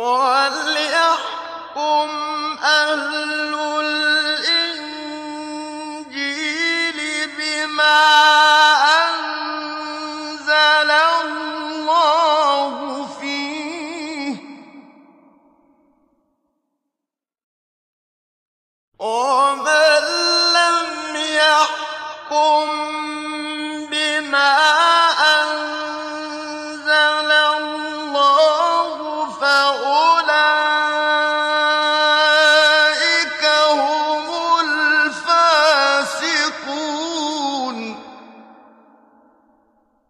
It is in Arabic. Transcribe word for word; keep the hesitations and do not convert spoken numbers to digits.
وَلْيَحْكُمْ أَهْلُ الْإِنجِيلِ بِمَا أَنزَلَ اللَّهُ فِيهِ ۚ وَمَن لَّمْ يَحْكُم